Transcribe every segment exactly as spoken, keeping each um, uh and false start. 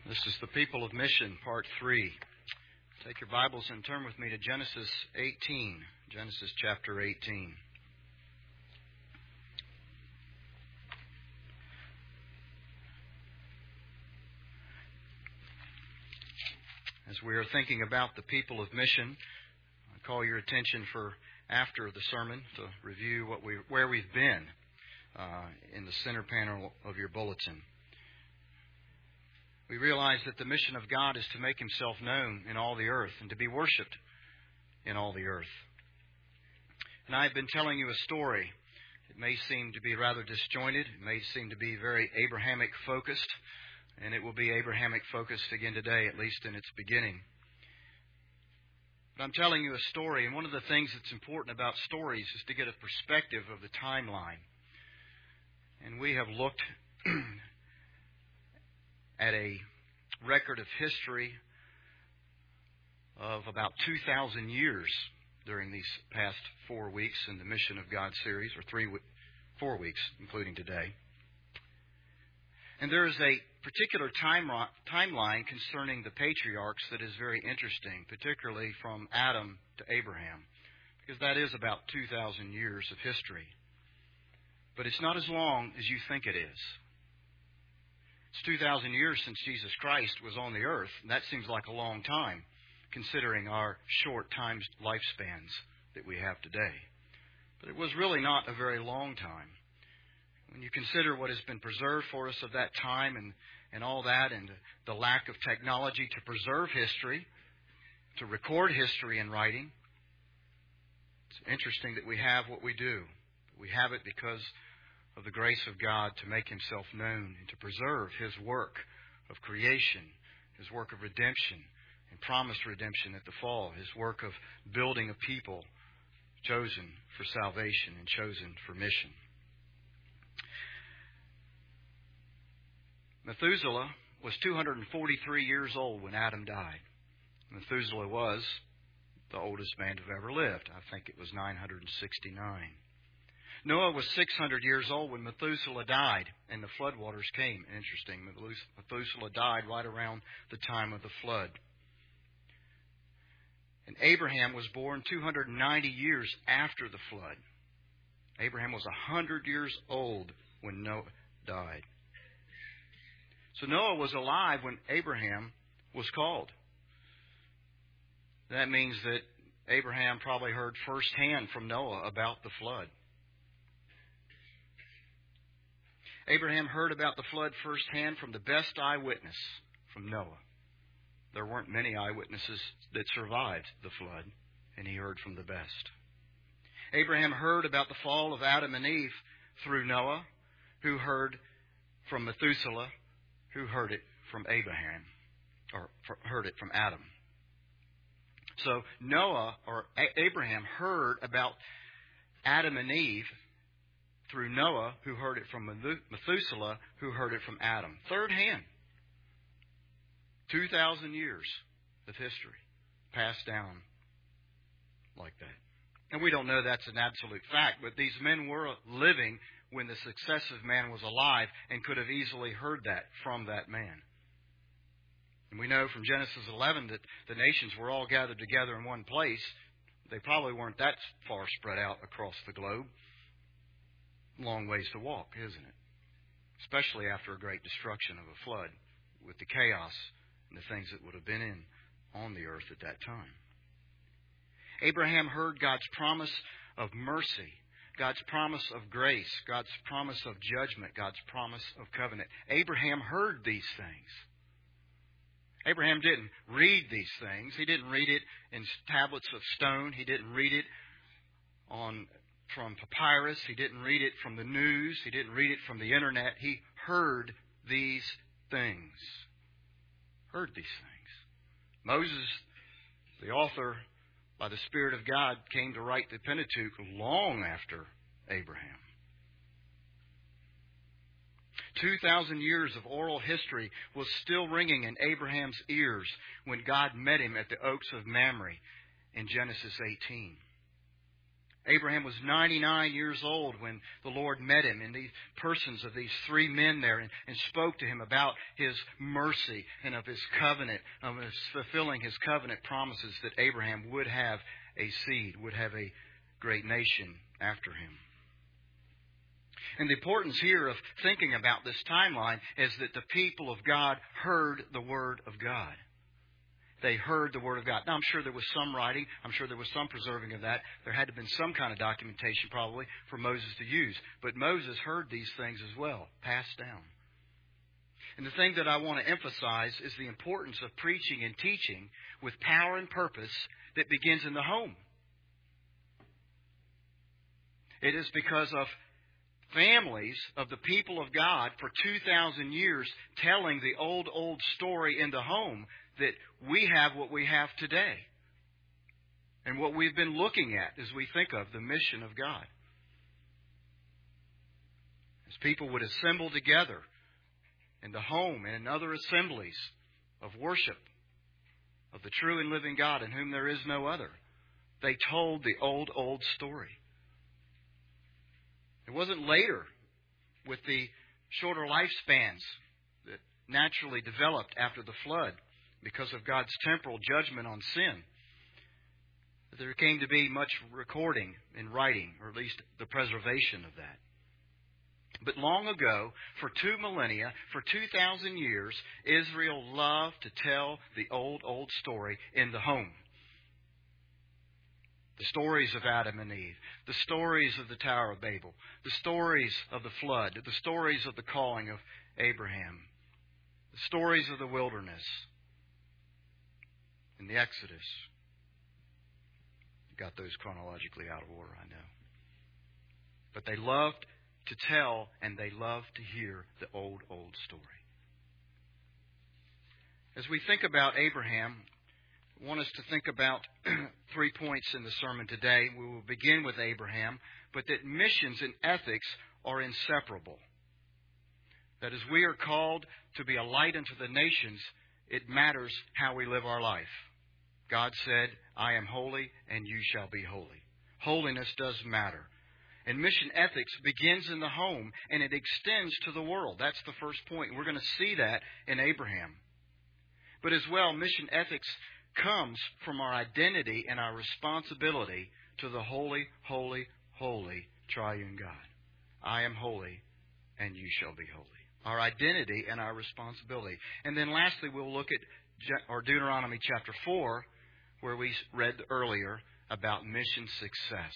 This is the People of Mission, Part three. Take your Bibles and turn with me to Genesis eighteen. Genesis chapter eighteen. As we are thinking about the People of Mission, I call your attention for after the sermon to review what we where we've been uh, in the center panel of your bulletin. We realize that the mission of God is to make Himself known in all the earth and to be worshipped in all the earth. And I've been telling you a story. It may seem to be rather disjointed. It may seem to be very Abrahamic focused. And it will be Abrahamic focused again today, at least in its beginning. But I'm telling you a story, and one of the things that's important about stories is to get a perspective of the timeline. And we have looked at a record of history of about two thousand years during these past four weeks in the Mission of God series, or three, four weeks, including today. And there is a particular time, timeline concerning the patriarchs that is very interesting, particularly from Adam to Abraham, because that is about two thousand years of history. But it's not as long as you think it is. It's two thousand years since Jesus Christ was on the earth, and that seems like a long time, considering our short time lifespans that we have today. But it was really not a very long time. When you consider what has been preserved for us of that time and, and all that, and the lack of technology to preserve history, to record history in writing, it's interesting that we have what we do. We have it because of the grace of God to make Himself known and to preserve His work of creation, His work of redemption and promised redemption at the fall, His work of building a people chosen for salvation and chosen for mission. Methuselah was two hundred forty-three years old when Adam died. Methuselah was the oldest man to have ever lived. I think it was nine hundred sixty-nine. Noah was six hundred years old when Methuselah died and the floodwaters came. Interesting, Methuselah died right around the time of the flood. And Abraham was born two hundred ninety years after the flood. Abraham was one hundred years old when Noah died. So Noah was alive when Abraham was called. That means that Abraham probably heard firsthand from Noah about the flood. Abraham heard about the flood firsthand from the best eyewitness, from Noah. There weren't many eyewitnesses that survived the flood, and he heard from the best. Abraham heard about the fall of Adam and Eve through Noah, who heard from Methuselah, who heard it from Abraham, or heard it from Adam. So Noah, or Abraham, heard about Adam and Eve through Noah, who heard it from Methuselah, who heard it from Adam. Third hand. Two thousand years of history passed down like that. And we don't know that's an absolute fact, but these men were living when the successive man was alive and could have easily heard that from that man. And we know from Genesis eleven that the nations were all gathered together in one place. They probably weren't that far spread out across the globe. Long ways to walk, isn't it? Especially after a great destruction of a flood, with the chaos and the things that would have been in on the earth at that time. Abraham heard God's promise of mercy, God's promise of grace, God's promise of judgment, God's promise of covenant. Abraham heard these things. Abraham didn't read these things. He didn't read it in tablets of stone. He didn't read it on from papyrus. He didn't read it from the news. He didn't read it from the internet. He heard these things. Heard these things. Moses, the author, by the Spirit of God, came to write the Pentateuch long after Abraham. Two thousand years of oral history was still ringing in Abraham's ears when God met him at the Oaks of Mamre in Genesis eighteen. Abraham was ninety-nine years old when the Lord met him in the persons of these three men there and, and spoke to him about His mercy and of His covenant, of His fulfilling His covenant promises that Abraham would have a seed, would have a great nation after him. And the importance here of thinking about this timeline is that the people of God heard the Word of God. They heard the Word of God. Now, I'm sure there was some writing. I'm sure there was some preserving of that. There had to have been some kind of documentation probably for Moses to use. But Moses heard these things as well, passed down. And the thing that I want to emphasize is the importance of preaching and teaching with power and purpose that begins in the home. It is because of families of the people of God for two thousand years telling the old, old story in the home that we have what we have today. And what we've been looking at as we think of the mission of God. As people would assemble together in the home and in other assemblies of worship of the true and living God in whom there is no other, they told the old, old story. It wasn't later with the shorter lifespans that naturally developed after the flood because of God's temporal judgment on sin that there came to be much recording and writing, or at least the preservation of that. But long ago, for two millennia, for two thousand years, Israel loved to tell the old, old story in the home. The stories of Adam and Eve, the stories of the Tower of Babel, the stories of the flood, the stories of the calling of Abraham, the stories of the wilderness and the Exodus. Got those chronologically out of order, I know. But they loved to tell and they loved to hear the old, old story. As we think about Abraham, I want us to think about three points in the sermon today. We will begin with Abraham, but that missions and ethics are inseparable. That as we are called to be a light unto the nations, it matters how we live our life. God said, I am holy and you shall be holy. Holiness does matter. And mission ethics begins in the home and it extends to the world. That's the first point. We're going to see that in Abraham. But as well, mission ethics comes from our identity and our responsibility to the holy, holy, holy triune God. I am holy and you shall be holy. Our identity and our responsibility. And then lastly, we'll look at or Deuteronomy chapter four, where we read earlier about mission success.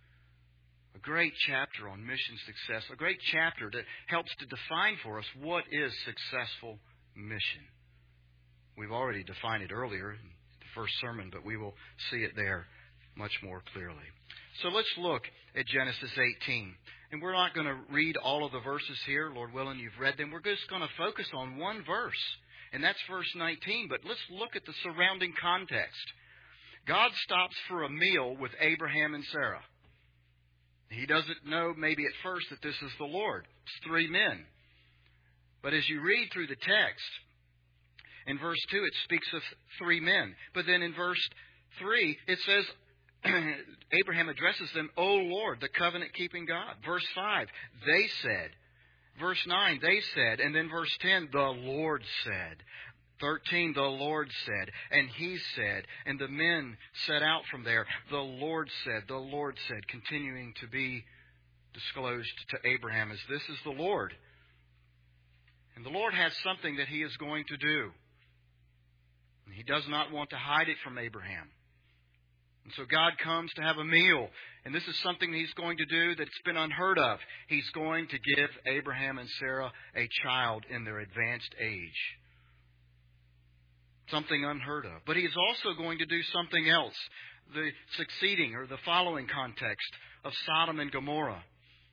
A great chapter on mission success. A great chapter that helps to define for us what is successful mission. We've already defined it earlier in the first sermon, but we will see it there much more clearly. So let's look at Genesis eighteen. And we're not going to read all of the verses here. Lord willing, you've read them. We're just going to focus on one verse. And that's verse nineteen. But let's look at the surrounding context. God stops for a meal with Abraham and Sarah. He doesn't know maybe at first that this is the Lord. It's three men. But as you read through the text, in verse two it speaks of three men. But then in verse three it says, Abraham addresses them, O Lord, the covenant-keeping God. Verse five, they said. Verse nine, they said. And then verse ten, the Lord said. thirteen, the Lord said. And he said. And the men set out from there. The Lord said. The Lord said. Continuing to be disclosed to Abraham as this is the Lord. And the Lord has something that He is going to do. And He does not want to hide it from Abraham. And so God comes to have a meal. And this is something He's going to do that's been unheard of. He's going to give Abraham and Sarah a child in their advanced age. Something unheard of. But He is also going to do something else. The succeeding or the following context of Sodom and Gomorrah.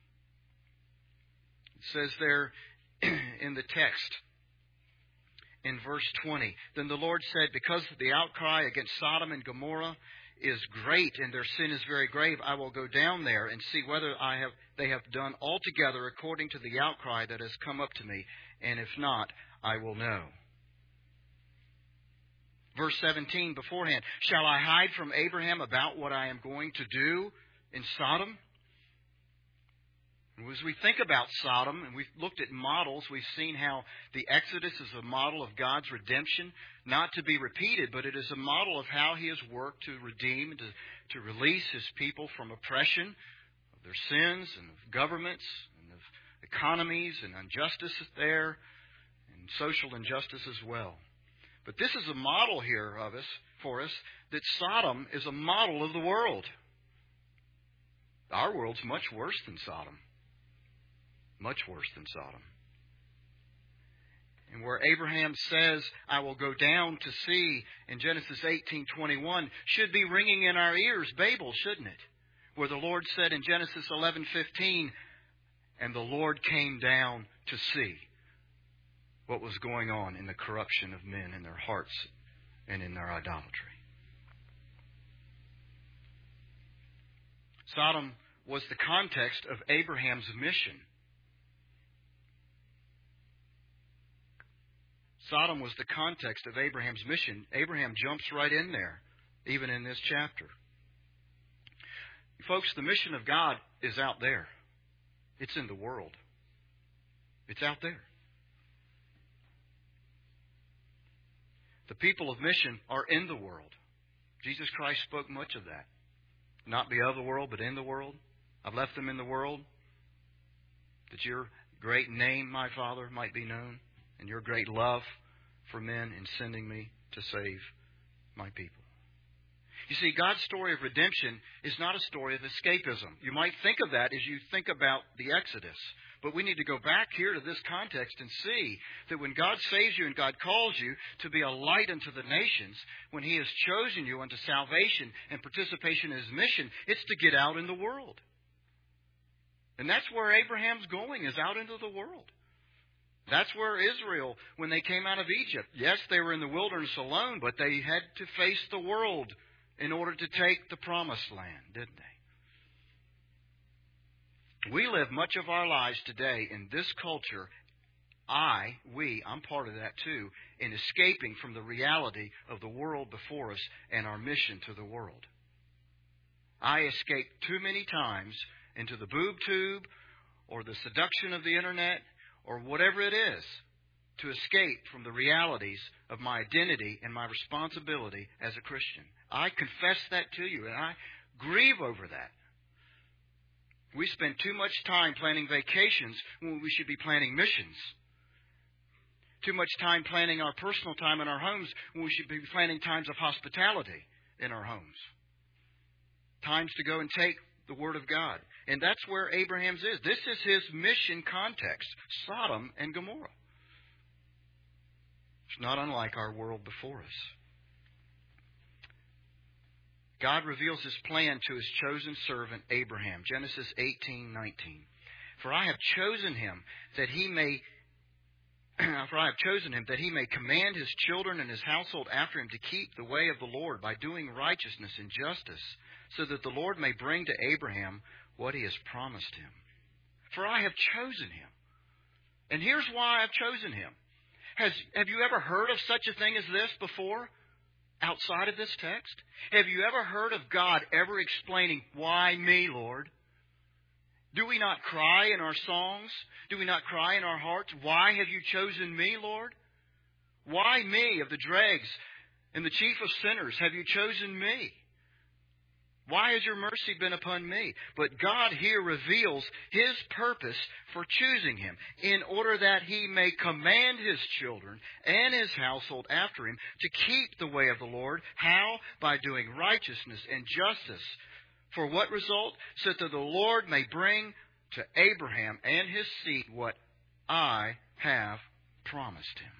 It says there in the text, in verse twenty, then the Lord said, because the outcry against Sodom and Gomorrah is great and their sin is very grave, I will go down there and see whether I have they have done altogether according to the outcry that has come up to me, and if not, I will know. Verse seventeen beforehand, shall I hide from Abraham about what I am going to do in Sodom. As we think about Sodom, and we've looked at models, we've seen how the Exodus is a model of God's redemption, not to be repeated, but it is a model of how He has worked to redeem, to, to release His people from oppression, of their sins, and of governments, and of economies, and injustice there, and social injustice as well. But this is a model here of us, for us, that Sodom is a model of the world. Our world's much worse than Sodom. Much worse than Sodom. And where Abraham says, I will go down to see, in Genesis eighteen twenty-one, should be ringing in our ears, Babel, shouldn't it? Where the Lord said in Genesis eleven fifteen, and the Lord came down to see what was going on in the corruption of men in their hearts and in their idolatry. Sodom was the context of Abraham's mission. Sodom was the context of Abraham's mission. Abraham jumps right in there, even in this chapter. Folks, the mission of God is out there. It's in the world. It's out there. The people of mission are in the world. Jesus Christ spoke much of that. Not be of the world, but in the world. I've left them in the world, that your great name, my Father, might be known, and your great love for men in sending me to save my people. You see, God's story of redemption is not a story of escapism. You might think of that as you think about the Exodus. But we need to go back here to this context and see that when God saves you and God calls you to be a light unto the nations, when He has chosen you unto salvation and participation in His mission, it's to get out in the world. And that's where Abraham's going, is out into the world. That's where Israel, when they came out of Egypt, yes, they were in the wilderness alone, but they had to face the world in order to take the promised land, didn't they? We live much of our lives today in this culture. I, we, I'm part of that too, in escaping from the reality of the world before us and our mission to the world. I escape too many times into the boob tube or the seduction of the internet or whatever it is to escape from the realities of my identity and my responsibility as a Christian. I confess that to you, and I grieve over that. We spend too much time planning vacations when we should be planning missions. Too much time planning our personal time in our homes when we should be planning times of hospitality in our homes. Times to go and take the Word of God. And that's where Abraham's is. This is his mission context, Sodom and Gomorrah. It's not unlike our world before us. God reveals His plan to His chosen servant Abraham. Genesis eighteen nineteen. For I have chosen him that he may for I have chosen him that he may command his children and his household after him to keep the way of the Lord by doing righteousness and justice, so that the Lord may bring to Abraham what He has promised him. For I have chosen him. And here's why I've chosen him. Has, have you ever heard of such a thing as this before? Outside of this text? Have you ever heard of God ever explaining, why me, Lord? Do we not cry in our songs? Do we not cry in our hearts? Why have you chosen me, Lord? Why me of the dregs and the chief of sinners have you chosen me? Why has your mercy been upon me? But God here reveals His purpose for choosing him in order that He may command His children and His household after him to keep the way of the Lord. How? By doing righteousness and justice. For what result? So that the Lord may bring to Abraham and his seed what I have promised him.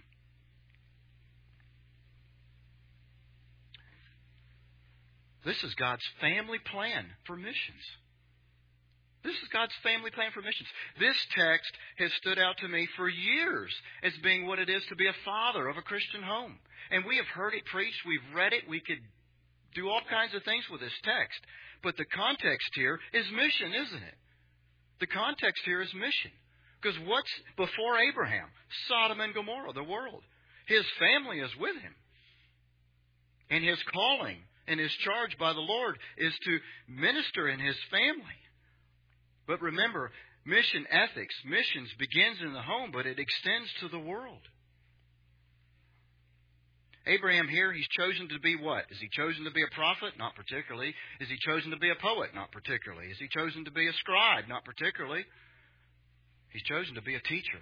This is God's family plan for missions. This is God's family plan for missions. This text has stood out to me for years as being what it is to be a father of a Christian home. And we have heard it preached. We've read it. We could do all kinds of things with this text. But the context here is mission, isn't it? The context here is mission. Because what's before Abraham? Sodom and Gomorrah, the world. His family is with him. And his calling And his charge by the Lord is to minister in his family. But remember, mission ethics, missions begins in the home, but it extends to the world. Abraham here, he's chosen to be what? Is he chosen to be a prophet? Not particularly. Is he chosen to be a poet? Not particularly. Is he chosen to be a scribe? Not particularly. He's chosen to be a teacher.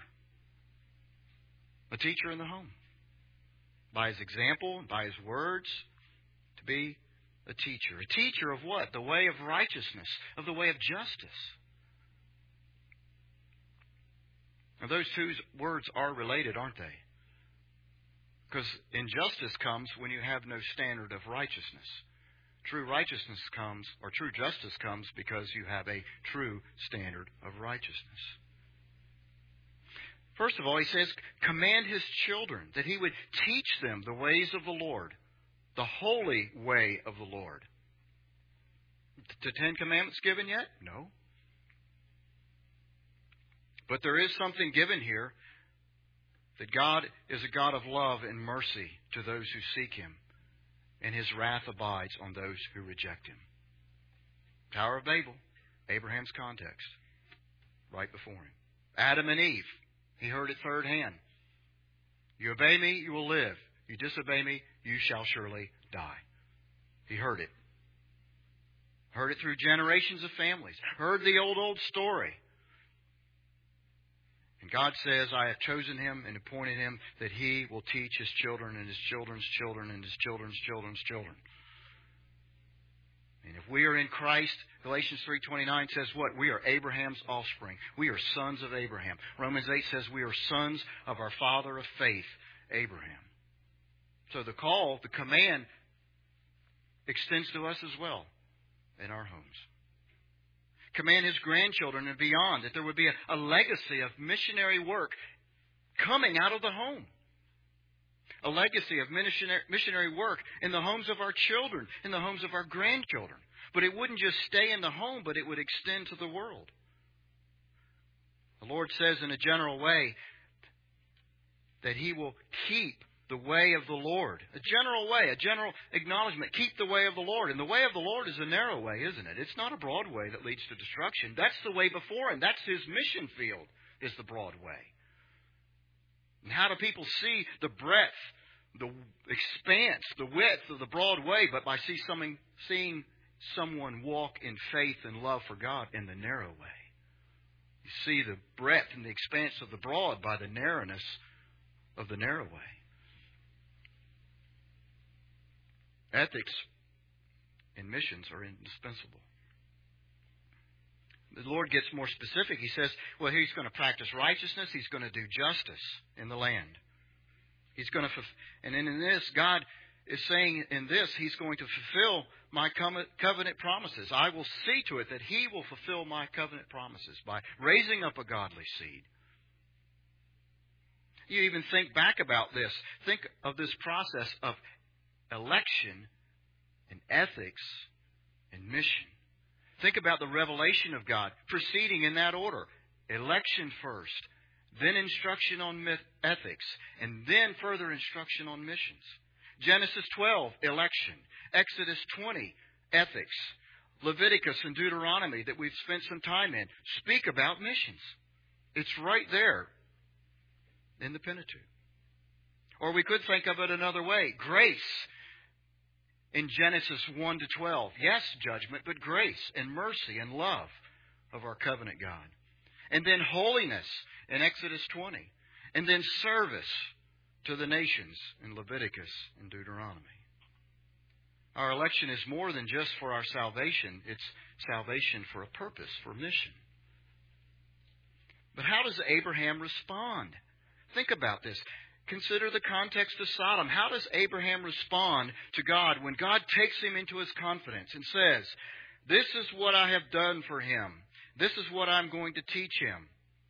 A teacher in the home. By his example, by his words, to be a teacher. A teacher of what? The way of righteousness, of the way of justice. Now those two words are related, aren't they? Because injustice comes when you have no standard of righteousness. True righteousness comes, or true justice comes, because you have a true standard of righteousness. First of all, he says, command his children that he would teach them the ways of the Lord, the holy way of the Lord. The Ten Commandments given yet? No. But there is something given here, that God is a God of love and mercy to those who seek Him, and His wrath abides on those who reject Him. Tower of Babel, Abraham's context, right before him. Adam and Eve, he heard it third hand. You obey me, you will live. You disobey me, you shall surely die. He heard it. Heard it through generations of families. Heard the old, old story. And God says, I have chosen him and appointed him that he will teach his children and his children's children and his children's children's children. And if we are in Christ, Galatians three twenty-nine says what? We are Abraham's offspring. We are sons of Abraham. Romans eight says we are sons of our father of faith, Abraham. So the call, the command, extends to us as well in our homes. Command his grandchildren and beyond that there would be a, a legacy of missionary work coming out of the home. A legacy of missionary, missionary work in the homes of our children, in the homes of our grandchildren. But it wouldn't just stay in the home, but it would extend to the world. The Lord says in a general way that He will keep the way of the Lord. A general way, a general acknowledgement. Keep the way of the Lord. And the way of the Lord is a narrow way, isn't it? It's not a broad way that leads to destruction. That's the way before Him. That's His mission field, is the broad way. And how do people see the breadth, the expanse, the width of the broad way, but by see something, seeing someone walk in faith and love for God in the narrow way? You see the breadth and the expanse of the broad by the narrowness of the narrow way. Ethics in missions are indispensable. The Lord gets more specific. He says, well, He's going to practice righteousness. He's going to do justice in the land. He's going to, and in this, God is saying in this, He's going to fulfill my covenant promises. I will see to it that He will fulfill my covenant promises by raising up a godly seed. You even think back about this. Think of this process of election and ethics and mission. Think about the revelation of God proceeding in that order. Election first, then instruction on ethics, and then further instruction on missions. Genesis twelve, election. Exodus twenty, ethics. Leviticus and Deuteronomy that we've spent some time in speak about missions. It's right there in the Pentateuch. Or we could think of it another way. Grace in Genesis one to twelve. Yes, judgment, but grace and mercy and love of our covenant God. And then holiness in Exodus twenty. And then service to the nations in Leviticus and Deuteronomy. Our election is more than just for our salvation. It's salvation for a purpose, for mission. But how does Abraham respond? Think about this. Consider the context of Sodom. How does Abraham respond to God when God takes him into His confidence and says, this is what I have done for him. This is what I'm going to teach him.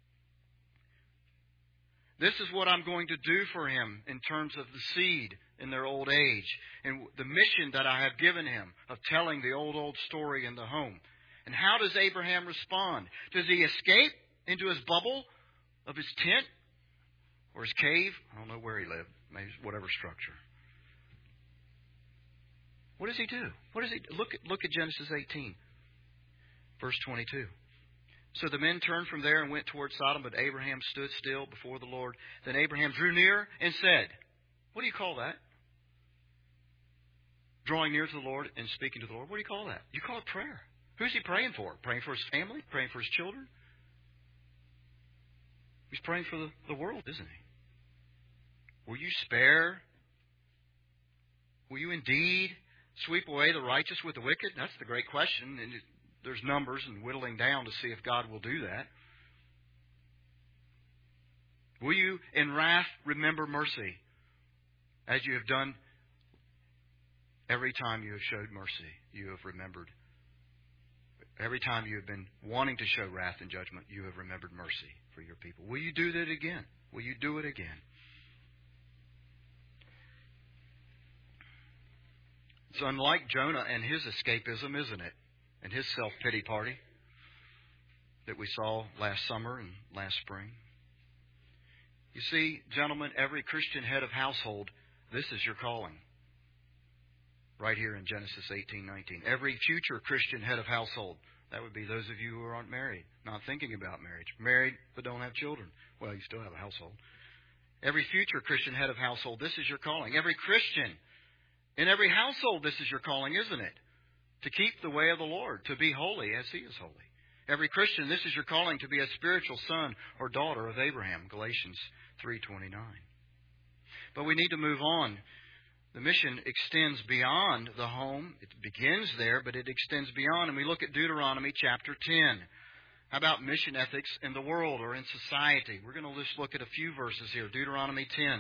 This is what I'm going to do for him in terms of the seed in their old age and the mission that I have given him of telling the old, old story in the home. And how does Abraham respond? Does he escape into his bubble of his tent? Or his cave? I don't know where he lived. Maybe whatever structure. What does he do? What does he do? Look at, look at Genesis eighteen, verse twenty-two. So the men turned from there and went toward Sodom, but Abraham stood still before the Lord. Then Abraham drew near and said, what do you call that? Drawing near to the Lord and speaking to the Lord. What do you call that? You call it prayer. Who's he praying for? Praying for his family? Praying for his children? He's praying for the, the world, isn't he? Will you spare? Will you indeed sweep away the righteous with the wicked? That's the great question. And there's numbers and whittling down to see if God will do that. Will you in wrath remember mercy as you have done every time you have showed mercy? You have remembered. Every time you have been wanting to show wrath and judgment, you have remembered mercy for your people. Will you do that again? Will you do it again? It's unlike Jonah and his escapism, isn't it? And his self-pity party that we saw last summer and last spring. You see, gentlemen, every Christian head of household, this is your calling. Right here in Genesis eighteen nineteen. Every future Christian head of household. That would be those of you who aren't married, not thinking about marriage. Married but don't have children. Well, you still have a household. Every future Christian head of household, this is your calling. Every Christian in every household, this is your calling, isn't it? To keep the way of the Lord, to be holy as He is holy. Every Christian, this is your calling to be a spiritual son or daughter of Abraham, Galatians three twenty-nine. But we need to move on. The mission extends beyond the home. It begins there, but it extends beyond. And we look at Deuteronomy chapter ten. How about mission ethics in the world or in society? We're going to just look at a few verses here. Deuteronomy ten,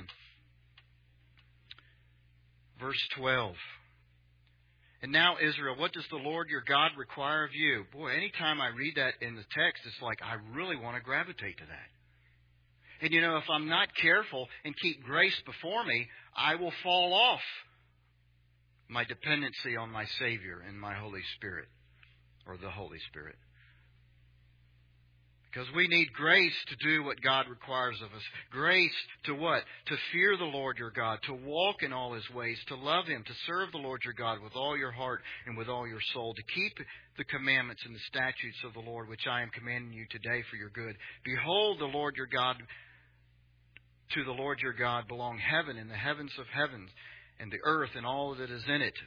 verse twelve. And now, Israel, what does the Lord your God require of you? Boy, anytime I read that in the text, it's like I really want to gravitate to that. And you know, if I'm not careful and keep grace before me, I will fall off my dependency on my Savior and my Holy Spirit, or the Holy Spirit. Because we need grace to do what God requires of us. Grace to what? To fear the Lord your God, to walk in all His ways, to love Him, to serve the Lord your God with all your heart and with all your soul, to keep the commandments and the statutes of the Lord, which I am commanding you today for your good. Behold, the Lord your God, to the Lord your God belong heaven and the heavens of heavens, and the earth and all that is in it.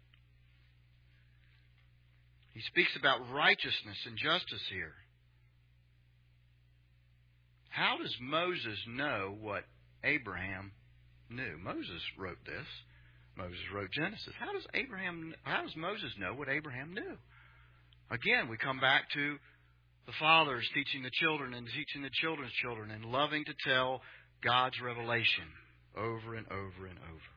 He speaks about righteousness and justice here. How does Moses know what Abraham knew? Moses wrote this. Moses wrote Genesis. How does Abraham? How does Moses know what Abraham knew? Again, we come back to the fathers teaching the children and teaching the children's children and loving to tell God's revelation over and over and over.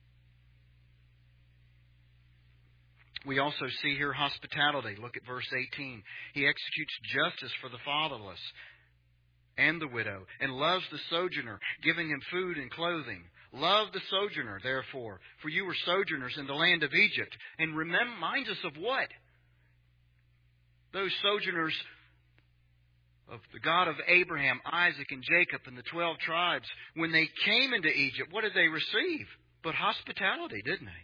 We also see here hospitality. Look at verse eighteen. He executes justice for the fatherless and the widow, and loves the sojourner, giving him food and clothing. Love the sojourner, therefore, for you were sojourners in the land of Egypt. And reminds us of what? Those sojourners of the God of Abraham, Isaac, and Jacob, and the twelve tribes. When they came into Egypt, what did they receive? But hospitality, didn't they?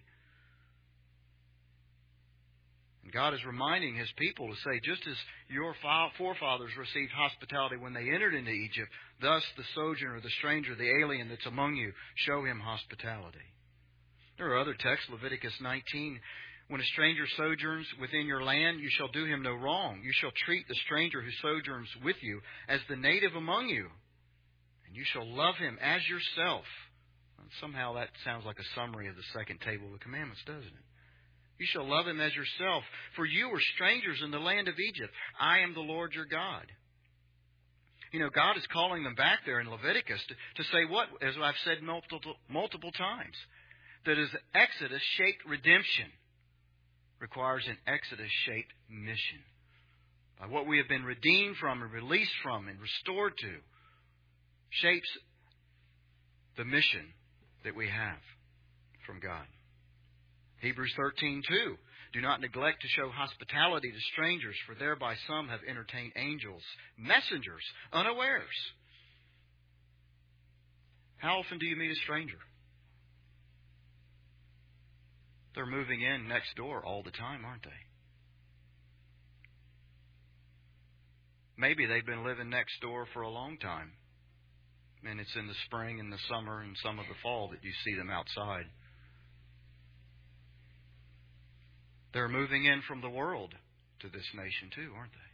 And God is reminding His people to say, just as your forefathers received hospitality when they entered into Egypt, thus the sojourner, the stranger, the alien that's among you, show him hospitality. There are other texts, Leviticus nineteen. When a stranger sojourns within your land, you shall do him no wrong. You shall treat the stranger who sojourns with you as the native among you, and you shall love him as yourself. And somehow that sounds like a summary of the second table of the commandments, doesn't it? You shall love him as yourself, for you were strangers in the land of Egypt. I am the Lord your God. You know, God is calling them back there in Leviticus to, to say what, as I've said multiple, multiple times, that as Exodus-shaped redemption requires an Exodus-shaped mission. By what we have been redeemed from and released from and restored to, shapes the mission that we have from God. Hebrews thirteen two. Do not neglect to show hospitality to strangers, for thereby some have entertained angels, messengers, unawares. How often do you meet a stranger? They're moving in next door all the time, aren't they? Maybe they've been living next door for a long time. And it's in the spring and the summer and some of the fall that you see them outside. They're moving in from the world to this nation too, aren't they?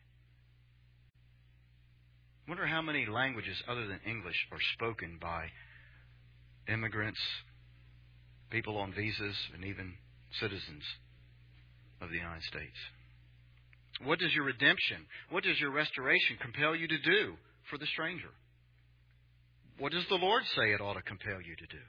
I wonder how many languages other than English are spoken by immigrants, people on visas, and even citizens of the United States. What does your redemption, what does your restoration compel you to do for the stranger? What does the Lord say it ought to compel you to do?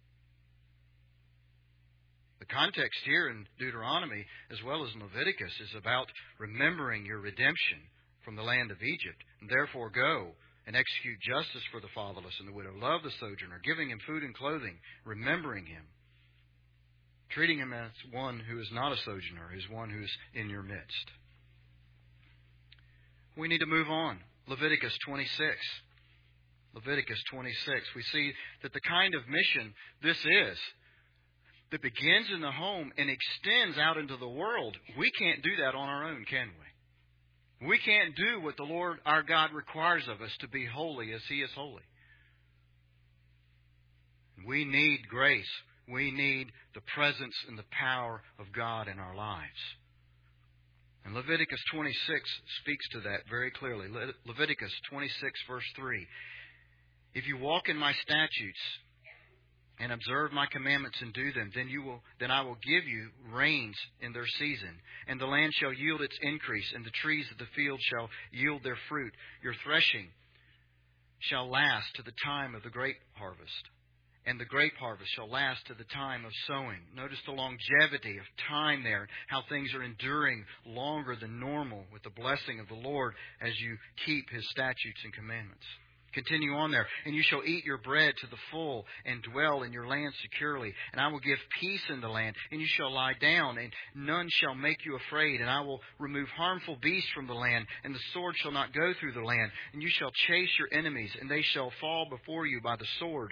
The context here in Deuteronomy, as well as in Leviticus, is about remembering your redemption from the land of Egypt, and therefore go and execute justice for the fatherless and the widow, love the sojourner, giving him food and clothing, remembering him, treating him as one who is not a sojourner, as one who is in your midst. We need to move on. Leviticus twenty-six. Leviticus twenty-six. We see that the kind of mission this is, that begins in the home and extends out into the world, we can't do that on our own, can we? We can't do what the Lord our God requires of us to be holy as He is holy. We need grace. We need the presence and the power of God in our lives. And Leviticus twenty-six speaks to that very clearly. Le- Leviticus twenty-six, verse three. If you walk in my statutes and observe my commandments and do them, then you will, then I will give you rains in their season, and the land shall yield its increase, and the trees of the field shall yield their fruit. Your threshing shall last to the time of the grape harvest, and the grape harvest shall last to the time of sowing. Notice the longevity of time there, how things are enduring longer than normal with the blessing of the Lord as you keep His statutes and commandments. Continue on there. And you shall eat your bread to the full and dwell in your land securely. And I will give peace in the land. And you shall lie down, and none shall make you afraid. And I will remove harmful beasts from the land, and the sword shall not go through the land. And you shall chase your enemies, and they shall fall before you by the sword.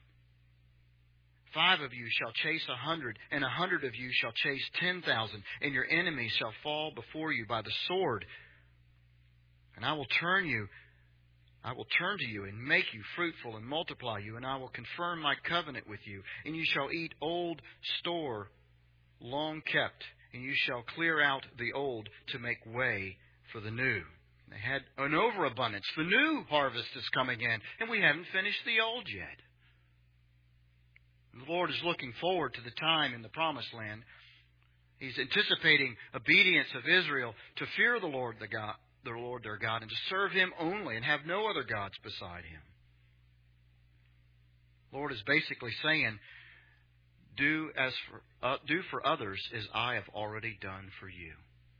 Five of you shall chase a hundred, and a hundred of you shall chase ten thousand. And your enemies shall fall before you by the sword. And I will turn you I will turn to you and make you fruitful and multiply you, and I will confirm my covenant with you. And you shall eat old store long kept, and you shall clear out the old to make way for the new. They had an overabundance. The new harvest is coming in, and we haven't finished the old yet. The Lord is looking forward to the time in the promised land. He's anticipating obedience of Israel to fear the Lord the God. the Lord their God, and to serve Him only and have no other gods beside Him. The Lord is basically saying, do as for uh, do for others as I have already done for you.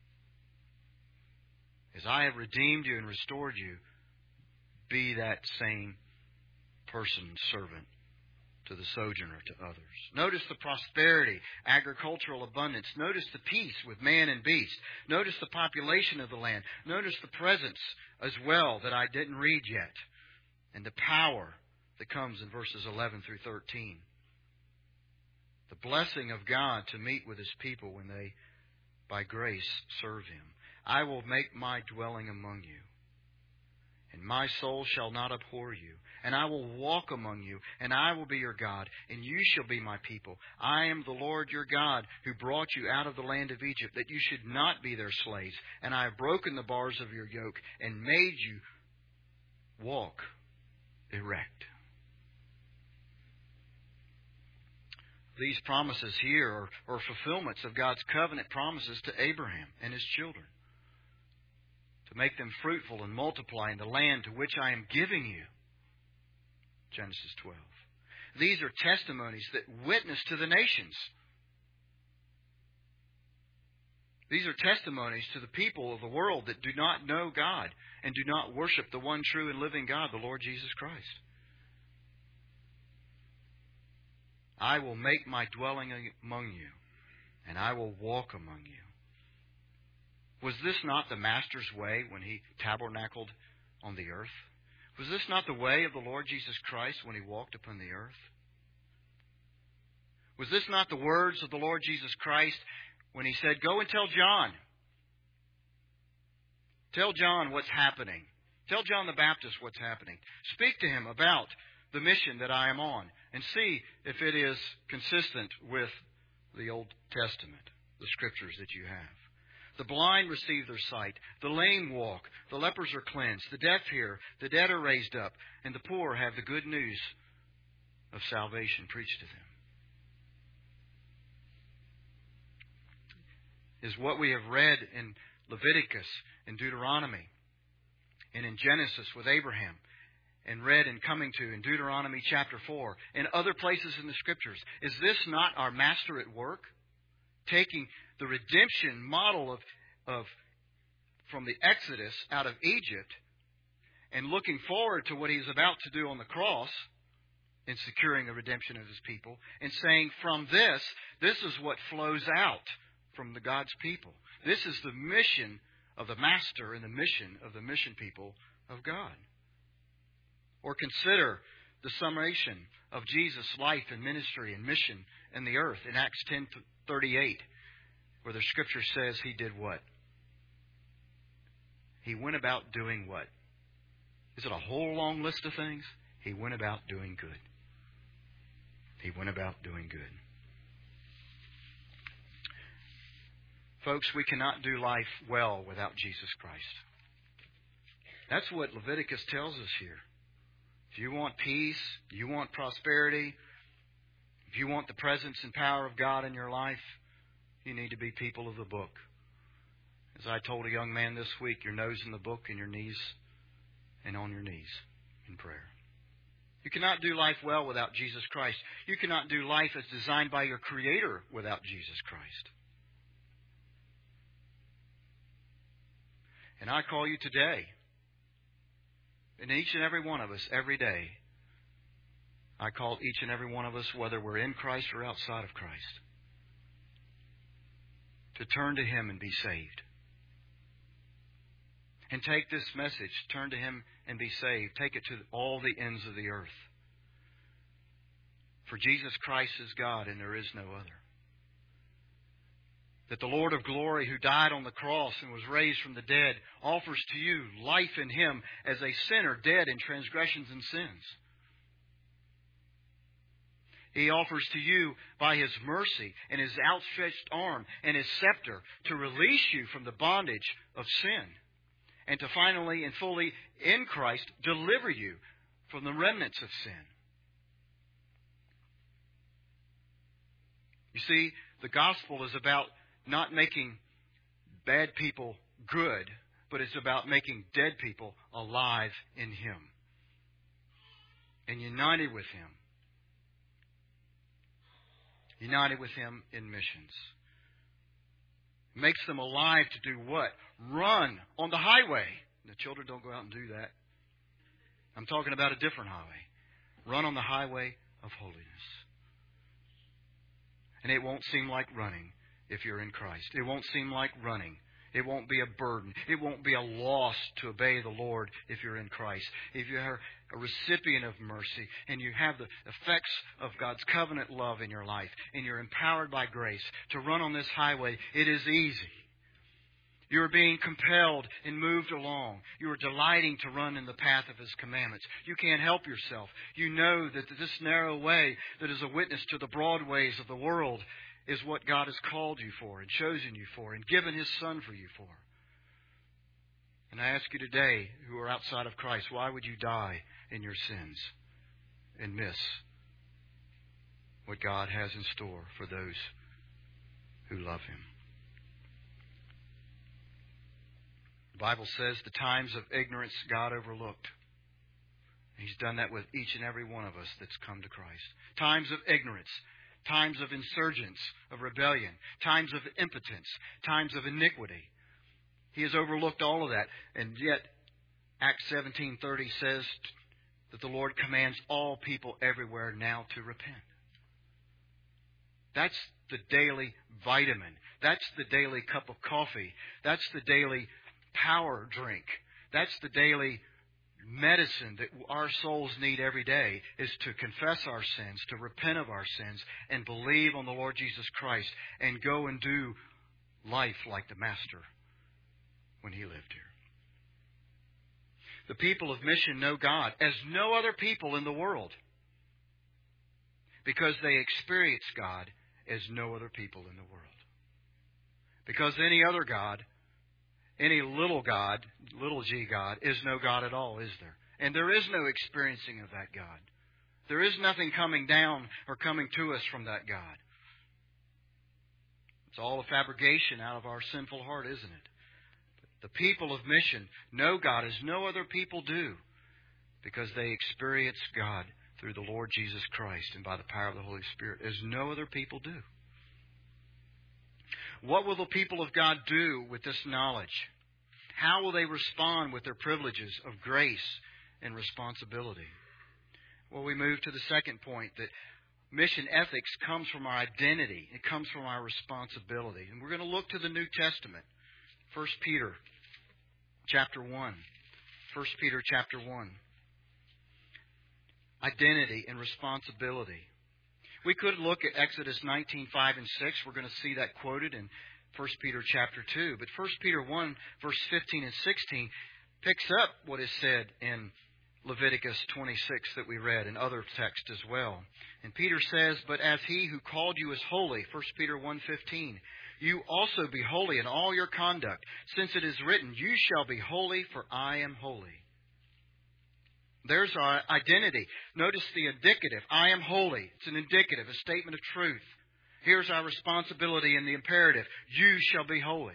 As I have redeemed you and restored you, be that same person, servant, to the sojourner, to others. Notice the prosperity, agricultural abundance. Notice the peace with man and beast. Notice the population of the land. Notice the presence as well that I didn't read yet. And the power that comes in verses eleven through thirteen. The blessing of God to meet with His people when they, by grace, serve Him. I will make my dwelling among you, and my soul shall not abhor you. And I will walk among you, and I will be your God, and you shall be my people. I am the Lord your God, who brought you out of the land of Egypt, that you should not be their slaves. And I have broken the bars of your yoke, and made you walk erect. These promises here are, are fulfillments of God's covenant promises to Abraham and his children, to make them fruitful and multiply in the land to which I am giving you. Genesis twelve. These are testimonies that witness to the nations. These are testimonies to the people of the world that do not know God and do not worship the one true and living God, the Lord Jesus Christ. I will make my dwelling among you, and I will walk among you. Was this not the Master's way when He tabernacled on the earth? Was this not the way of the Lord Jesus Christ when He walked upon the earth? Was this not the words of the Lord Jesus Christ when He said, "Go and tell John. Tell John what's happening. Tell John the Baptist what's happening. Speak to him about the mission that I am on and see if it is consistent with the Old Testament, the Scriptures that you have." The blind receive their sight. The lame walk. The lepers are cleansed. The deaf hear. The dead are raised up. And the poor have the good news of salvation preached to them. Is what we have read in Leviticus, in Deuteronomy, and in Genesis with Abraham, and read and coming to in Deuteronomy chapter four, and other places in the Scriptures. Is this not our Master at work? Taking the redemption model of, of from the Exodus out of Egypt and looking forward to what He's about to do on the cross in securing the redemption of His people, and saying from this, this is what flows out from the God's people. This is the mission of the Master and the mission of the mission people of God. Or consider the summation of Jesus' life and ministry and mission in the earth in Acts ten thirty-eight, where the Scripture says He did what? He went about doing what? Is it a whole long list of things? He went about doing good. He went about doing good. Folks, we cannot do life well without Jesus Christ. That's what Leviticus tells us here. If you want peace, you want prosperity, if you want the presence and power of God in your life, you need to be people of the book. As I told a young man this week, your nose in the book and your knees and on your knees in prayer. You cannot do life well without Jesus Christ. You cannot do life as designed by your Creator without Jesus Christ. And I call you today, and each and every one of us, every day, I call each and every one of us, whether we're in Christ or outside of Christ, to turn to Him and be saved. And take this message, turn to Him and be saved. Take it to all the ends of the earth. For Jesus Christ is God and there is no other. That the Lord of glory, who died on the cross and was raised from the dead, offers to you life in Him as a sinner dead in transgressions and sins. He offers to you by His mercy and His outstretched arm and His scepter to release you from the bondage of sin and to finally and fully in Christ deliver you from the remnants of sin. You see, the gospel is about not making bad people good, but it's about making dead people alive in Him and united with Him. United with Him in missions. Makes them alive to do what? Run on the highway. The children don't go out and do that. I'm talking about a different highway. Run on the highway of holiness. And it won't seem like running if you're in Christ. It won't seem like running. It won't be a burden. It won't be a loss to obey the Lord if you're in Christ. If you're a recipient of mercy and you have the effects of God's covenant love in your life and you're empowered by grace to run on this highway, it is easy. You are being compelled and moved along. You are delighting to run in the path of His commandments. You can't help yourself. You know that this narrow way that is a witness to the broad ways of the world is what God has called you for and chosen you for and given His Son for you for. And I ask you today, who are outside of Christ, why would you die in your sins and miss what God has in store for those who love Him? The Bible says the times of ignorance God overlooked. He's done that with each and every one of us that's come to Christ. Times of ignorance. Times of insurgence, of rebellion, times of impotence, times of iniquity. He has overlooked all of that. And yet, Acts seventeen thirty says that the Lord commands all people everywhere now to repent. That's the daily vitamin. That's the daily cup of coffee. That's the daily power drink. That's the daily medicine that our souls need every day is to confess our sins, to repent of our sins, and believe on the Lord Jesus Christ and go and do life like the Master when He lived here. The people of mission know God as no other people in the world because they experience God as no other people in the world. Because any other God, any little God, little g God, is no God at all, is there? And there is no experiencing of that God. There is nothing coming down or coming to us from that God. It's all a fabrication out of our sinful heart, isn't it? The people of mission know God as no other people do because they experience God through the Lord Jesus Christ and by the power of the Holy Spirit as no other people do. What will the people of God do with this knowledge? How will they respond with their privileges of grace and responsibility? Well, we move to the second point, that mission ethics comes from our identity. It comes from our responsibility. And we're going to look to the New Testament. First Peter chapter one. First Peter chapter one. Identity and responsibility. We could look at Exodus nineteen, five and six. We're going to see that quoted in First Peter chapter two. But First Peter one, verse fifteen and sixteen picks up what is said in Leviticus twenty-six that we read and other texts as well. And Peter says, "But as He who called you is holy," First Peter one fifteen, "you also be holy in all your conduct, since it is written, 'You shall be holy, for I am holy.'" There's our identity. Notice the indicative. I am holy. It's an indicative, a statement of truth. Here's our responsibility in the imperative. You shall be holy.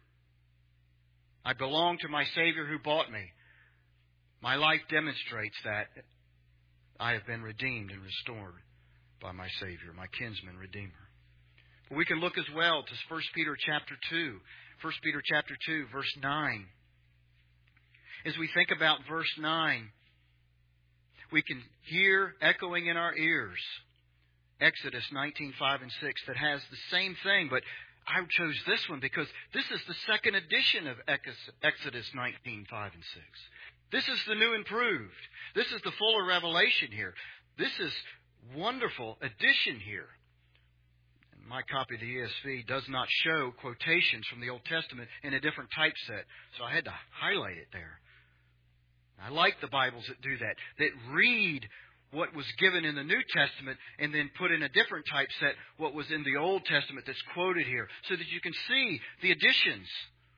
I belong to my Savior who bought me. My life demonstrates that I have been redeemed and restored by my Savior, my kinsman redeemer. But we can look as well to First Peter chapter two. First Peter chapter two, verse nine. As we think about verse nine, we can hear echoing in our ears Exodus nineteen, five and six that has the same thing, but I chose this one because this is the second edition of Exodus nineteen, five and six. This is the new improved. This is the fuller revelation here. This is wonderful addition here. My copy of the E S V does not show quotations from the Old Testament in a different typeset, so I had to highlight it there. I like the Bibles that do that, that read what was given in the New Testament and then put in a different typeset what was in the Old Testament that's quoted here, so that you can see the additions,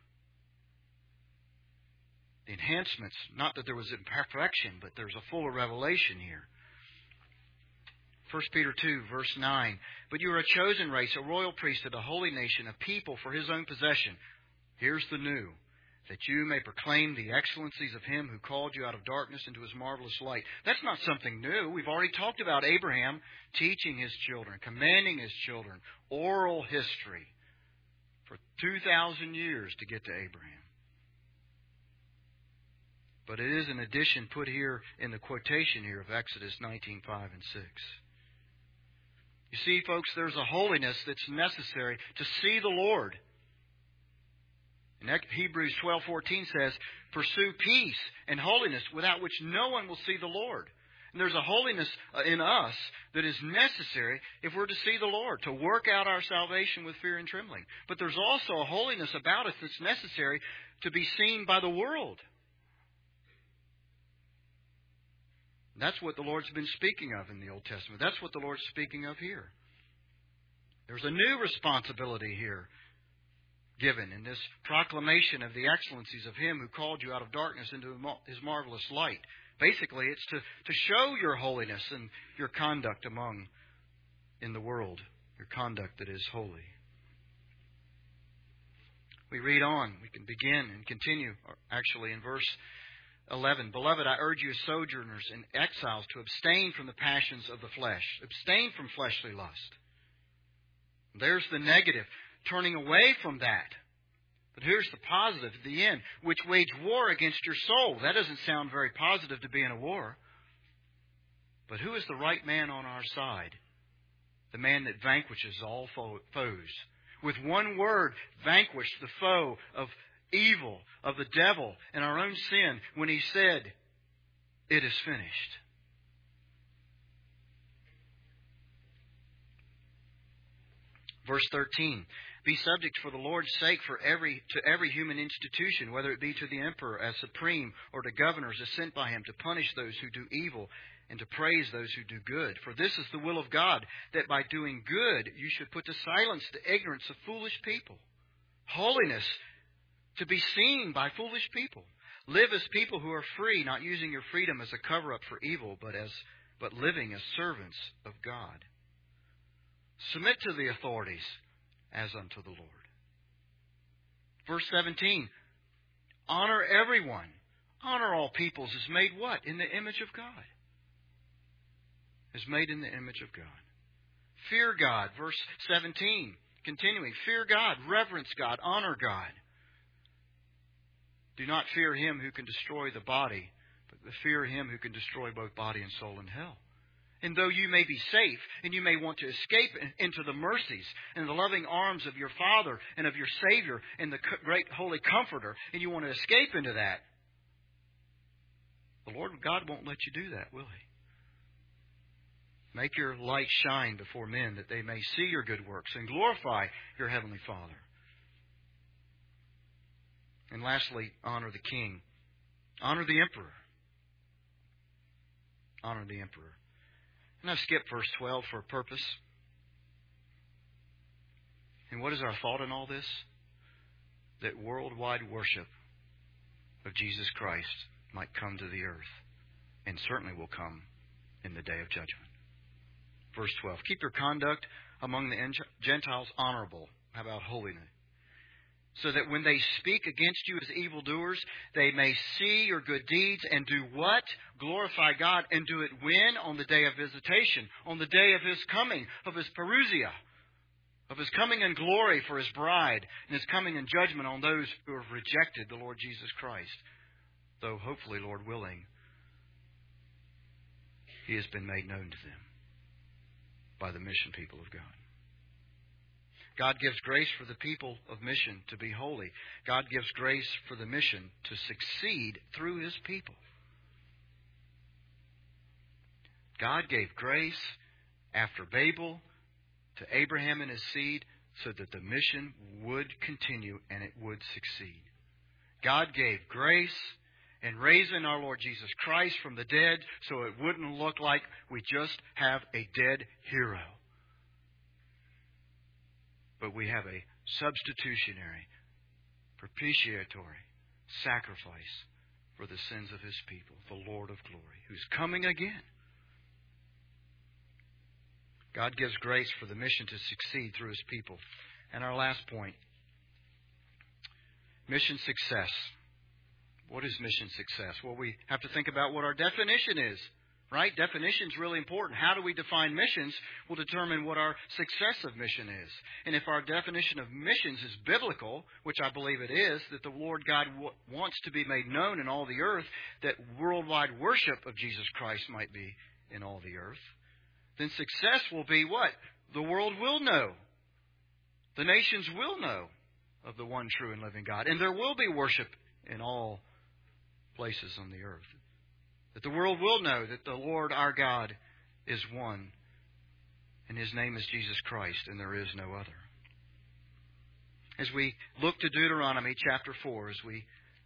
the enhancements. Not that there was imperfection, but there's a fuller revelation here. First Peter two, verse nine. "But you are a chosen race, a royal priesthood, a holy nation, a people for His own possession." Here's the new. "That you may proclaim the excellencies of Him who called you out of darkness into His marvelous light." That's not something new. We've already talked about Abraham teaching his children, commanding his children, oral history for two thousand years to get to Abraham. But it is an addition put here in the quotation here of Exodus nineteen, five and six. You see, folks, there's a holiness that's necessary to see the Lord. And Hebrews twelve fourteen says, "Pursue peace and holiness, without which no one will see the Lord." And there's a holiness in us that is necessary if we're to see the Lord, to work out our salvation with fear and trembling. But there's also a holiness about us that's necessary to be seen by the world. And that's what the Lord's been speaking of in the Old Testament. That's what the Lord's speaking of here. There's a new responsibility here given in this proclamation of the excellencies of Him who called you out of darkness into His marvelous light. Basically, it's to, to show your holiness and your conduct among, in the world, your conduct that is holy. We read on. We can begin and continue, actually, in verse eleven. "Beloved, I urge you as sojourners and exiles to abstain from the passions of the flesh." Abstain from fleshly lust. There's the negative. Turning away from that. But here's the positive at the end. "Which wage war against your soul." That doesn't sound very positive to be in a war. But who is the right man on our side? The man that vanquishes all foes. With one word, vanquished the foe of evil, of the devil, and our own sin, when He said, It is finished. Verse thirteen, be subject for the Lord's sake for every to every human institution, whether it be to the emperor as supreme or to governors as sent by him to punish those who do evil and to praise those who do good. For this is the will of God, that by doing good you should put to silence the ignorance of foolish people. Holiness to be seen by foolish people. Live as people who are free, not using your freedom as a cover-up for evil, but as but living as servants of God. Submit to the authorities as unto the Lord. Verse seventeen, honor everyone. Honor all peoples is made what? In the image of God. Is made in the image of God. Fear God. Verse seventeen, continuing. Fear God, reverence God, honor God. Do not fear him who can destroy the body, but fear him who can destroy both body and soul in hell. And though you may be safe, and you may want to escape into the mercies and the loving arms of your Father and of your Savior and the great Holy Comforter, and you want to escape into that, the Lord God won't let you do that, will He? Make your light shine before men, that they may see your good works and glorify your Heavenly Father. And lastly, honor the King. Honor the Emperor. Honor the Emperor. And I've skipped verse twelve for a purpose. And what is our thought in all this? That worldwide worship of Jesus Christ might come to the earth, and certainly will come in the day of judgment. Verse twelve, keep your conduct among the Gentiles honorable. How about holiness? So that when they speak against you as evildoers, they may see your good deeds and do what? Glorify God, and do it when? On the day of visitation, on the day of His coming, of His parousia, of His coming in glory for His bride, and His coming in judgment on those who have rejected the Lord Jesus Christ. Though hopefully, Lord willing, He has been made known to them by the mission people of God. God gives grace for the people of mission to be holy. God gives grace for the mission to succeed through His people. God gave grace after Babel to Abraham and his seed so that the mission would continue and it would succeed. God gave grace and raising our Lord Jesus Christ from the dead so it wouldn't look like we just have a dead hero. But we have a substitutionary, propitiatory sacrifice for the sins of His people, the Lord of glory, who's coming again. God gives grace for the mission to succeed through His people. And our last point, mission success. What is mission success? Well, we have to think about what our definition is. Right? Definition is really important. How do we define missions will determine what our success of mission is. And if our definition of missions is biblical, which I believe it is, that the Lord God w- wants to be made known in all the earth, that worldwide worship of Jesus Christ might be in all the earth, then success will be what? The world will know. The nations will know of the one true and living God. And there will be worship in all places on the earth. That the world will know that the Lord our God is one, and His name is Jesus Christ, and there is no other. As we look to Deuteronomy chapter four, as we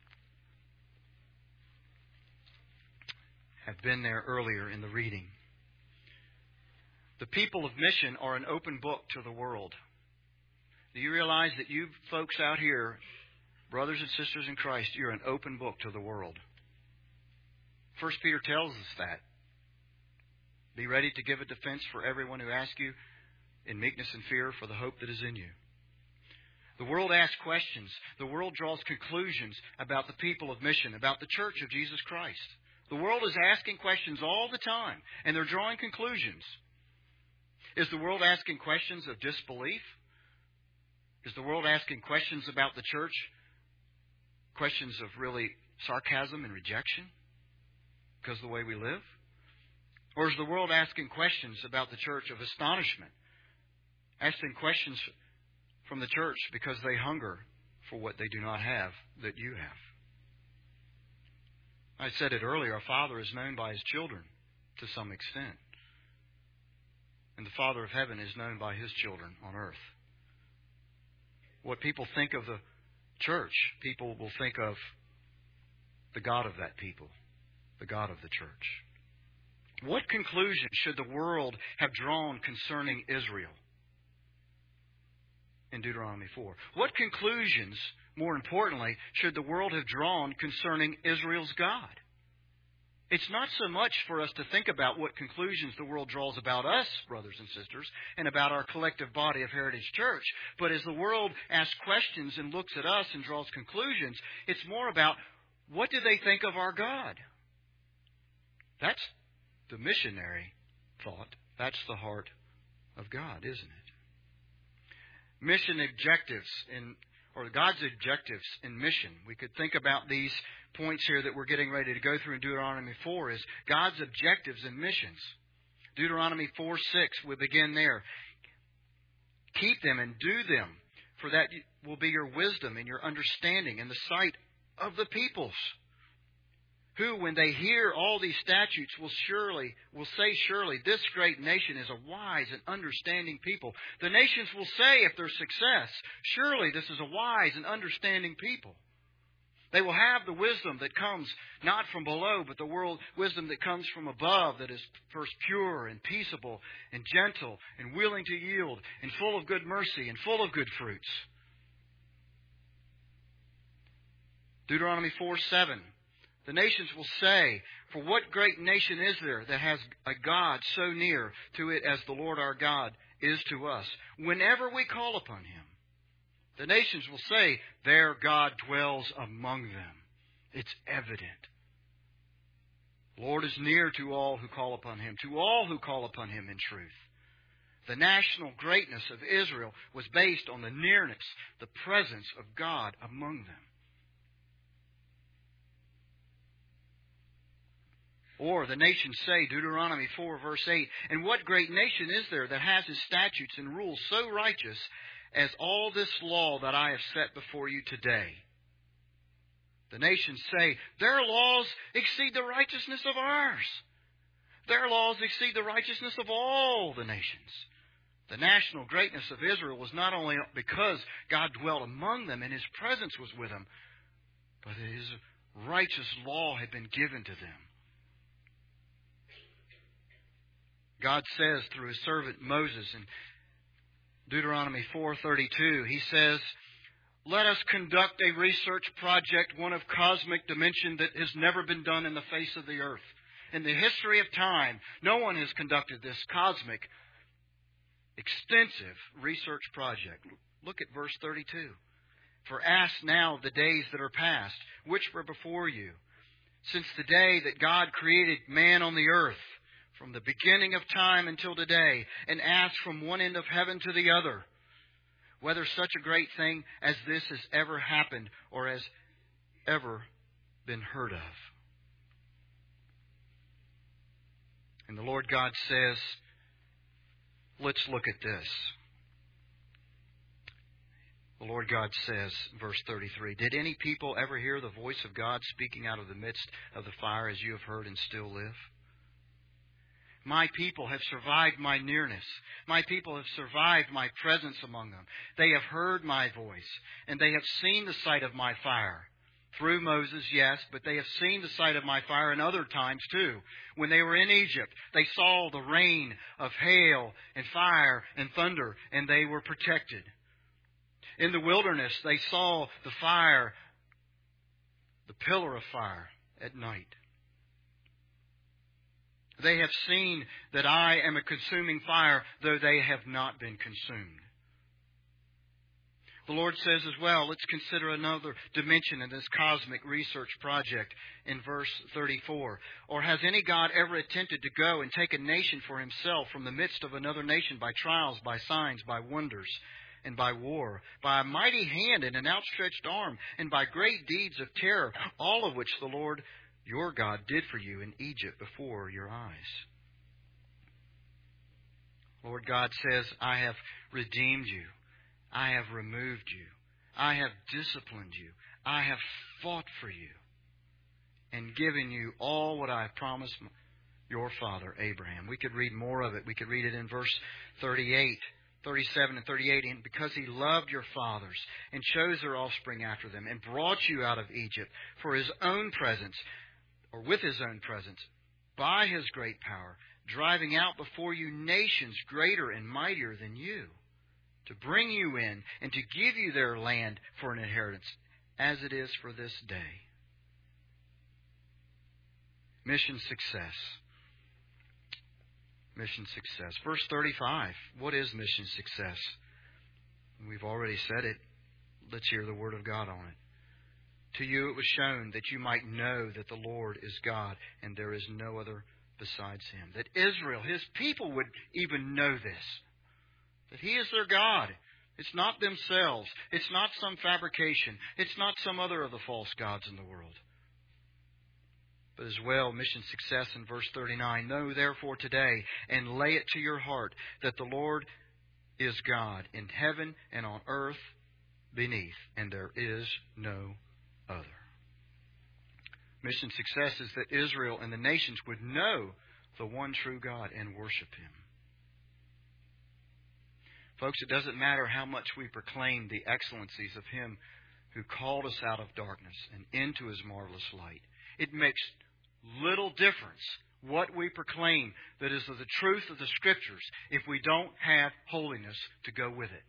have been there earlier in the reading, the people of mission are an open book to the world. Do you realize that you folks out here, brothers and sisters in Christ, you're an open book to the world? First Peter tells us that. Be ready to give a defense for everyone who asks you in meekness and fear for the hope that is in you. The world asks questions. The world draws conclusions about the people of mission, about the church of Jesus Christ. The world is asking questions all the time, and they're drawing conclusions. Is the world asking questions of disbelief? Is the world asking questions about the church? Questions of really sarcasm and rejection? Because of the way we live? Or is the world asking questions about the church of astonishment? Asking questions from the church because they hunger for what they do not have that you have? I said it earlier, a father is known by his children to some extent. And the Father of heaven is known by His children on earth. What people think of the church, people will think of the God of that people, the God of the church. What conclusion should the world have drawn concerning Israel in Deuteronomy four? What conclusions, more importantly, should the world have drawn concerning Israel's God? It's not so much for us to think about what conclusions the world draws about us, brothers and sisters, and about our collective body of Heritage Church. But as the world asks questions and looks at us and draws conclusions, it's more about what do they think of our God? That's the missionary thought. That's the heart of God, isn't it? Mission objectives in or God's objectives in mission. We could think about these points here that we're getting ready to go through in Deuteronomy four is God's objectives and missions. Deuteronomy four six, we begin there. Keep them and do them, for that will be your wisdom and your understanding in the sight of the peoples, who, when they hear all these statutes, will surely, will say surely, this great nation is a wise and understanding people. The nations will say, if there's success, surely this is a wise and understanding people. They will have the wisdom that comes not from below, but the world wisdom that comes from above, that is first pure and peaceable and gentle and willing to yield and full of good mercy and full of good fruits. Deuteronomy four seven. The nations will say, for what great nation is there that has a God so near to it as the Lord our God is to us, whenever we call upon Him? The nations will say, their God dwells among them. It's evident. The Lord is near to all who call upon Him, to all who call upon Him in truth. The national greatness of Israel was based on the nearness, the presence of God among them. Or the nations say, Deuteronomy four verse eight, and what great nation is there that has His statutes and rules so righteous as all this law that I have set before you today? The nations say, their laws exceed the righteousness of ours. Their laws exceed the righteousness of all the nations. The national greatness of Israel was not only because God dwelt among them and His presence was with them, but His righteous law had been given to them. God says through His servant Moses in Deuteronomy four thirty-two, He says, let us conduct a research project, one of cosmic dimension that has never been done in the face of the earth. In the history of time, no one has conducted this cosmic, extensive research project. Look at verse thirty-two. For ask now the days that are past, which were before you, since the day that God created man on the earth, from the beginning of time until today, and ask from one end of heaven to the other, whether such a great thing as this has ever happened or has ever been heard of. And the Lord God says, let's look at this. The Lord God says, verse thirty-three, did any people ever hear the voice of God speaking out of the midst of the fire as you have heard and still live? My people have survived my nearness. My people have survived my presence among them. They have heard my voice, and they have seen the sight of my fire. Through Moses, yes, but they have seen the sight of my fire in other times too. When they were in Egypt, they saw the rain of hail and fire and thunder, and they were protected. In the wilderness, they saw the fire, the pillar of fire at night. They have seen that I am a consuming fire, though they have not been consumed. The Lord says as well, let's consider another dimension in this cosmic research project in verse thirty-four. Or has any God ever attempted to go and take a nation for himself from the midst of another nation by trials, by signs, by wonders, and by war, by a mighty hand and an outstretched arm, and by great deeds of terror, all of which the Lord your God did for you in Egypt before your eyes? Lord God says, I have redeemed you. I have removed you. I have disciplined you. I have fought for you. and given you all what I have promised your father Abraham. We could read more of it. We could read it in verse thirty-eight, thirty-seven and thirty-eight. And because he loved your fathers and chose their offspring after them and brought you out of Egypt for his own presence, or with his own presence, by his great power, driving out before you nations greater and mightier than you, to bring you in and to give you their land for an inheritance, as it is for this day. Mission success. Mission success. Verse thirty-five. What is mission success? We've already said it. Let's hear the Word of God on it. To you it was shown that you might know that the Lord is God and there is no other besides Him. That Israel, His people, would even know this. That He is their God. It's not themselves. It's not some fabrication. It's not some other of the false gods in the world. But as well, mission success in verse thirty-nine. Know therefore today and lay it to your heart that the Lord is God in heaven and on earth beneath, and there is no other. Mission success is that Israel and the nations would know the one true God and worship Him. Folks, it doesn't matter how much we proclaim the excellencies of Him who called us out of darkness and into His marvelous light. It makes little difference what we proclaim that is of the truth of the Scriptures if we don't have holiness to go with it.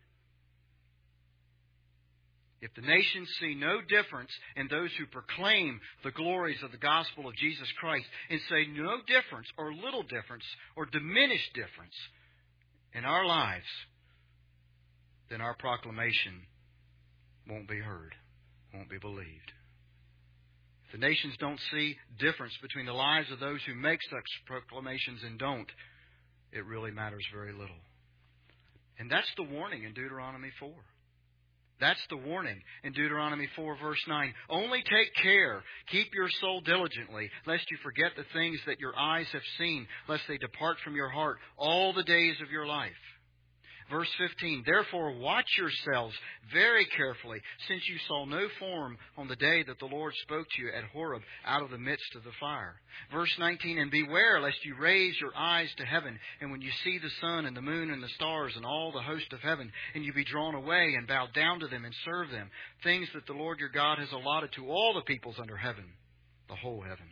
If the nations see no difference in those who proclaim the glories of the gospel of Jesus Christ and say no difference or little difference or diminished difference in our lives, then our proclamation won't be heard, won't be believed. If the nations don't see difference between the lives of those who make such proclamations and don't, it really matters very little. And that's the warning in Deuteronomy four. That's the warning in Deuteronomy four, verse nine. Only take care, keep your soul diligently, lest you forget the things that your eyes have seen, lest they depart from your heart all the days of your life. Verse fifteen, therefore watch yourselves very carefully, since you saw no form on the day that the Lord spoke to you at Horeb out of the midst of the fire. Verse nineteen, and beware lest you raise your eyes to heaven, and when you see the sun and the moon and the stars and all the host of heaven, and you be drawn away and bow down to them and serve them, things that the Lord your God has allotted to all the peoples under heaven, the whole heaven.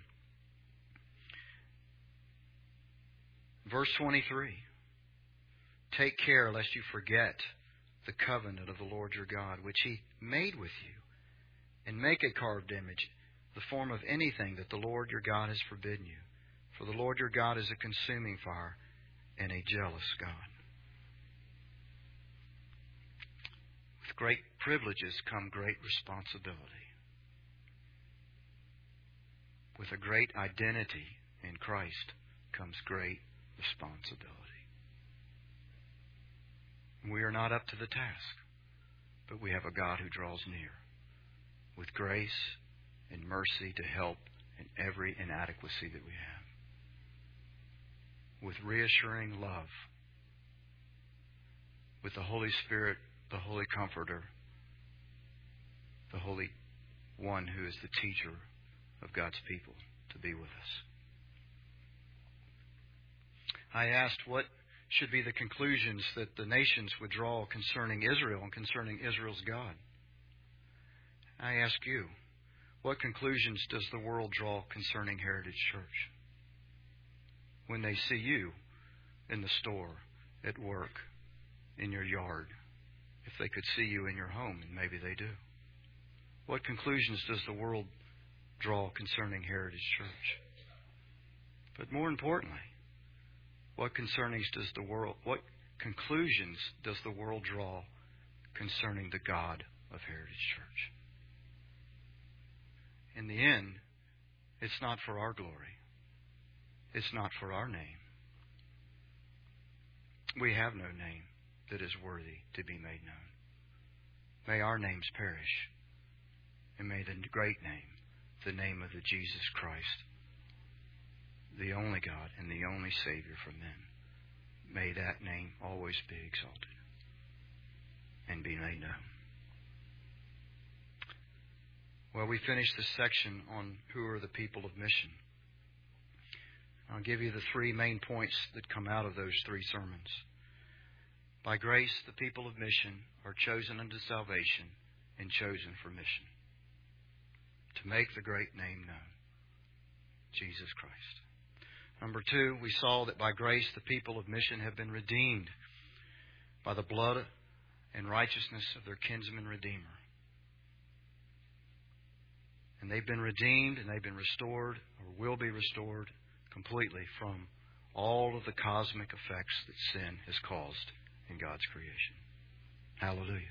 Verse twenty-three. Take care lest you forget the covenant of the Lord your God, which He made with you, and make a carved image, the form of anything that the Lord your God has forbidden you. For the Lord your God is a consuming fire and a jealous God. With great privileges come great responsibility. With a great identity in Christ comes great responsibility. We are not up to the task, but we have a God who draws near with grace and mercy to help in every inadequacy that we have, with reassuring love, with the Holy Spirit, the Holy Comforter, the Holy One who is the teacher of God's people, to be with us. I asked what should be the conclusions that the nations would draw concerning Israel and concerning Israel's God. I ask you, what conclusions does the world draw concerning Heritage Church? When they see you in the store, at work, in your yard, if they could see you in your home, and maybe they do. What conclusions does the world draw concerning Heritage Church? But more importantly, What concernings does the world, what conclusions does the world draw concerning the God of Heritage Church? In the end, it's not for our glory. It's not for our name. We have no name that is worthy to be made known. May our names perish, and may the great name, the name of the Jesus Christ, the only God and the only Savior for men, may that name always be exalted and be made known. Well, we finished this section on who are the people of mission. I'll give you the three main points that come out of those three sermons. By grace, the people of mission are chosen unto salvation and chosen for mission, to make the great name known, Jesus Christ. Number two, we saw that by grace, the people of mission have been redeemed by the blood and righteousness of their kinsman Redeemer. And they've been redeemed and they've been restored, or will be restored, completely from all of the cosmic effects that sin has caused in God's creation. Hallelujah.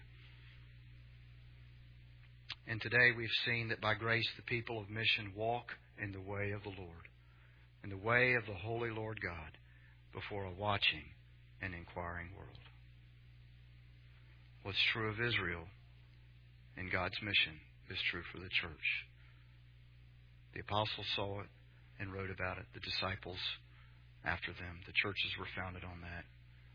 And today we've seen that by grace the people of mission walk in the way of the Lord, in the way of the Holy Lord God, before a watching and inquiring world. What's true of Israel in God's mission is true for the church. The apostles saw it and wrote about it. The disciples after them. The churches were founded on that.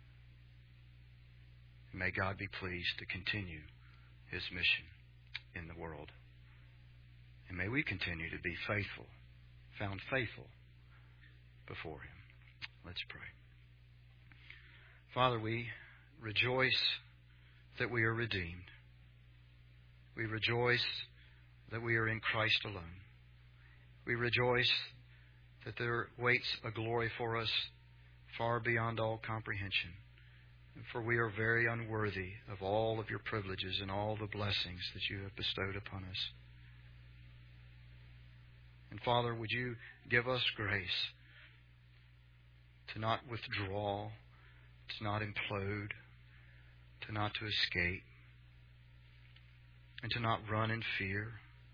May God be pleased to continue His mission in the world. And may we continue to be faithful, found faithful before Him. Let's pray. Father, we rejoice that we are redeemed. We rejoice that we are in Christ alone. We rejoice that there waits a glory for us far beyond all comprehension. For we are very unworthy of all of your privileges and all the blessings that you have bestowed upon us. And Father, would you give us grace to not withdraw, to not implode, to not to escape, and to not run in fear,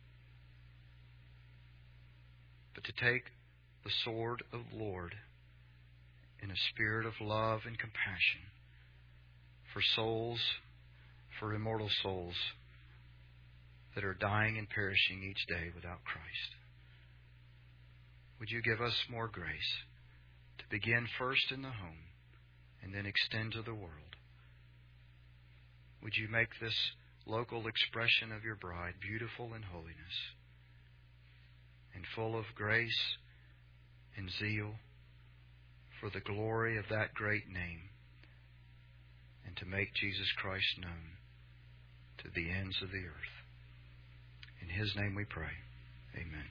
but to take the sword of the Lord in a spirit of love and compassion for souls, for immortal souls that are dying and perishing each day without Christ. Would you give us more grace to begin first in the home and then extend to the world? Would you make this local expression of your bride beautiful in holiness and full of grace and zeal for the glory of that great name, and to make Jesus Christ known to the ends of the earth. In His name we pray. Amen.